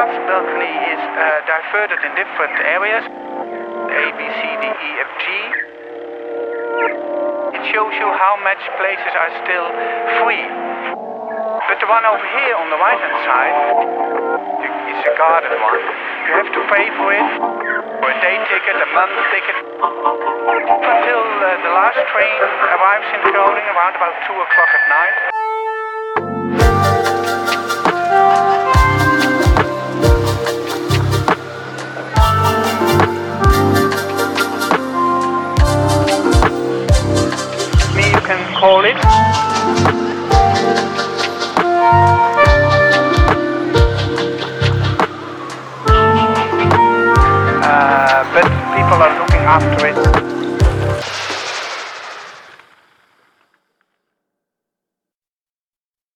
glass balcony is diverted in different areas, A, B, C, D, E, F, G. It shows you how much places are still free. But the one over here on the right hand side, it's a guarded one. You have to pay for it, for a day ticket, a month ticket, until the last train arrives in Groningen around about 2 o'clock at night. You can call it. But people are looking after it.